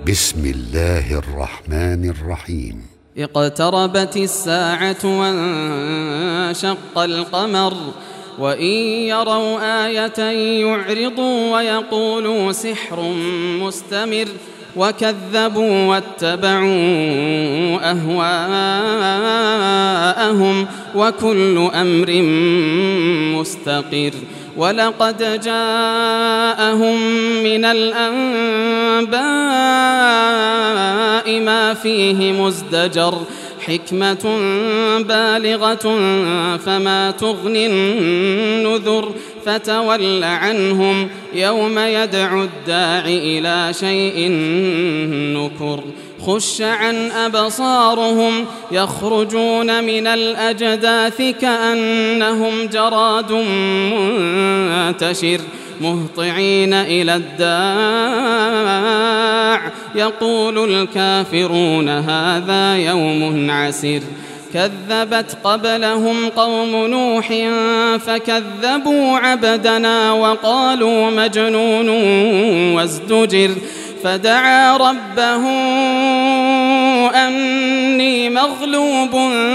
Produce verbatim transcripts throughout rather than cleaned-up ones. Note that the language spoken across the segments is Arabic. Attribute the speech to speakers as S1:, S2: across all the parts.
S1: بسم الله الرحمن الرحيم.
S2: اقتربت الساعة وانشق القمر وإن يروا آية يعرضوا ويقولوا سحر مستمر وكذبوا واتبعوا أهواءهم وكل أمر مستقر. ولقد جاءهم من الأنباء ما فيه مزدجر حكمة بالغة فما تغني النذر فتول عنهم يوم يدعو الداع إلى شيء نكر. خش عن أبصارهم يخرجون من الأجداث كأنهم جراد منتشر مهطعين إلى الداع يقول الكافرون هذا يوم عسر. كذبت قبلهم قوم نوح فكذبوا عبدنا وقالوا مجنون وازدجر. فدعا ربه أني مغلوب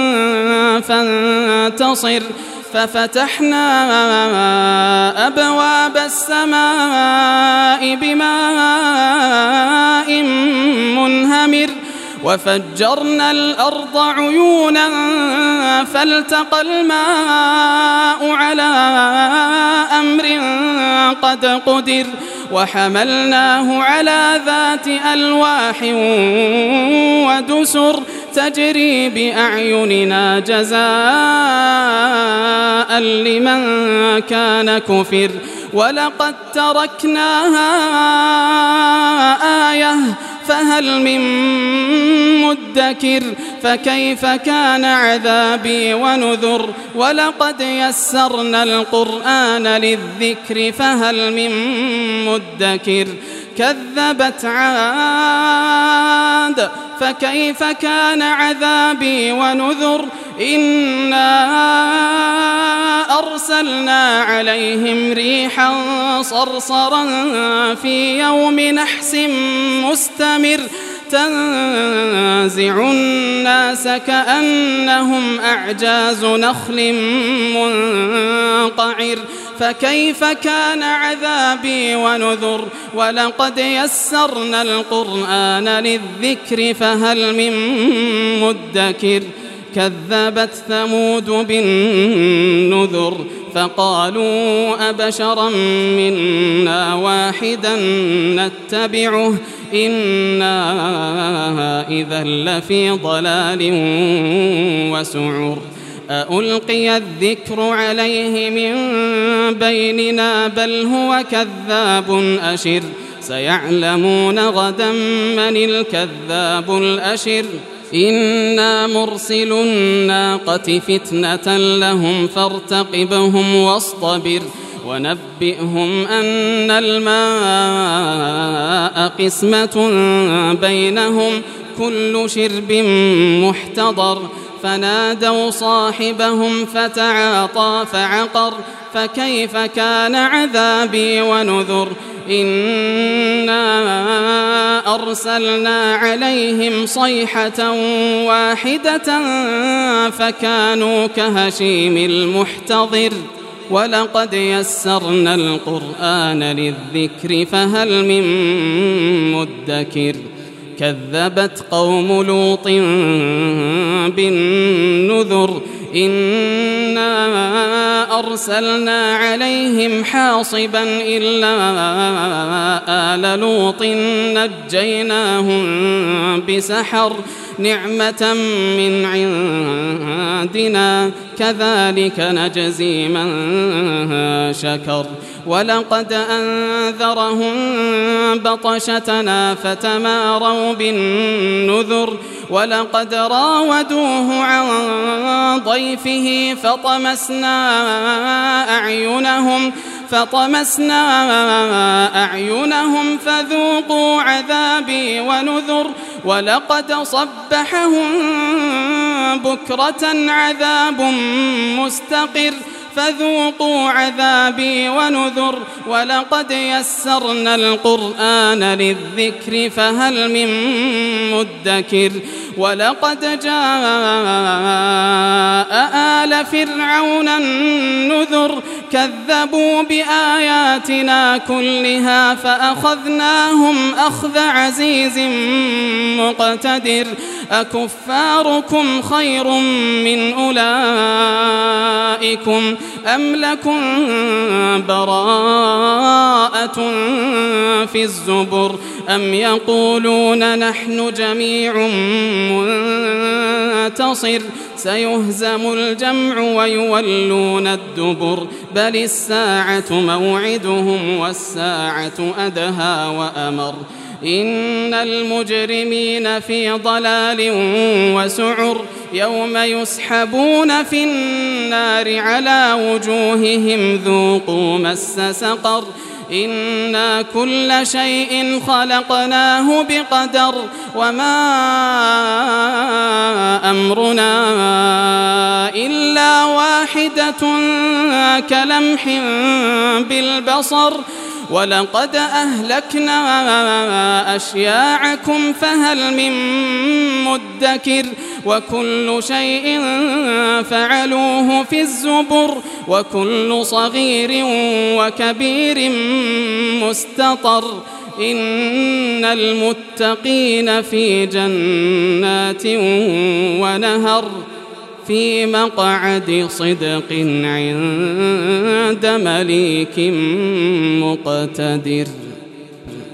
S2: فانتصر. ففتحنا أبواب السماء بماء منهمر وفجرنا الأرض عيونا فالتقى الماء على أمر قد قدر وحملناه على ذات ألواح ودسر تجري بأعيننا جزاء لمن كان كفر. ولقد تركناها آية فهل من مدكر. فكيف كان عذابي ونذر. ولقد يسرنا القرآن للذكر فهل من مدكر. كذبت عاد فكيف كان عذابي ونذر. إنا أرسلنا عليهم ريحا صرصرا في يوم نحس مستمر تنزع الناس كأنهم أعجاز نخل منقعر. فكيف كان عذابي ونذر. ولقد يسرنا القرآن للذكر فهل من مدكر. كذبت ثمود بالنذر فقالوا أبشرا منا واحدا نتبعه إنا إذا لفي ضلال وسعر. أألقي الذكر عليه من بيننا بل هو كذاب أشر. سيعلمون غدا من الكذاب الأشر. إنا مرسل الناقة فتنة لهم فارتقبهم واصطبر ونبئهم أن الماء قسمة بينهم كل شرب محتضر. فنادوا صاحبهم فتعاطى فعقر. فكيف كان عذابي ونذر. إنا أرسلنا عليهم صيحة واحدة فكانوا كهشيم المحتضر. ولقد يسرنا القرآن للذكر فهل من مدكر. كذبت قوم لوط بالنذر إنا أرسلنا عليهم حاصبا إلا آل لوط نجيناهم بسحر نعمة من عندنا كذلك نجزي من شكر. ولقد أنذرهم بطشتنا فتماروا بالنذر. ولقد راودوه عن ضيفه فطمسنا أعينهم فطمسنا أعينهم فذوقوا عذابي ونذر. ولقد صبحهم بكرة عذاب مستقر. فذوقوا عذابي ونذر ولقد يسرنا القرآن للذكر فهل من مدكر ولقد جاء آل فرعون النذر كذبوا بآياتنا كلها فأخذناهم أخذ عزيز مقتدر أكفاركم خير من أولئكم أم لكم براءة في الزبر أم يقولون نحن جميع منتصر سيهزم الجمع ويولون الدبر بل الساعة موعدهم والساعة أدهى وأمر إن المجرمين في ضلال وسعر يوم يسحبون في النار على وجوههم ذوقوا مس سقر إنا كل شيء خلقناه بقدر وما أمرنا إلا واحدة كلمح بالبصر ولقد أهلكنا أشياعكم فهل من مدكر وكل شيء فعلوه في الزبر وكل صغير وكبير مستطر إن المتقين في جنات ونهر في مقعد صدق عند مليك مقتدر.